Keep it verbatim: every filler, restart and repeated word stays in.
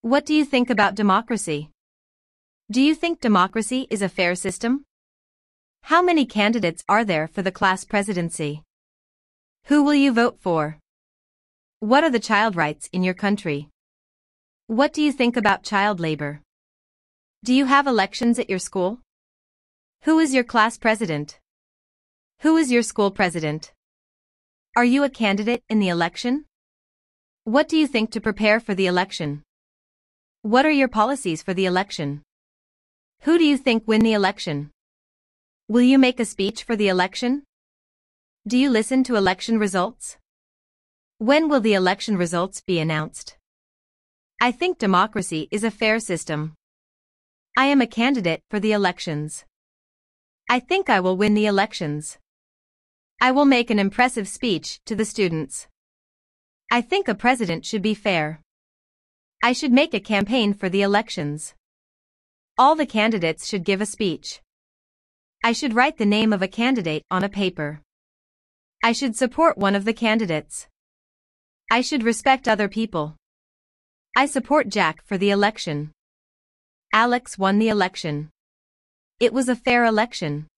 What do you think about democracy? Do you think democracy is a fair system? How many candidates are there for the class presidency? Who will you vote for? What are the child rights in your country? What do you think about child labor? Do you have elections at your school? Who is your class president? Who is your school president? Are you a candidate in the election? What do you think to prepare for the election? What are your policies for the election? Who do you think win the election? Will you make a speech for the election? Do you listen to election results? When will the election results be announced? I think democracy is a fair system. I am a candidate for the elections. I think I will win the elections. I will make an impressive speech to the students. I think a president should be fair. I should make a campaign for the elections. All the candidates should give a speech. I should write the name of a candidate on a paper. I should support one of the candidates. I should respect other people. I support Jack for the election. Alex won the election. It was a fair election.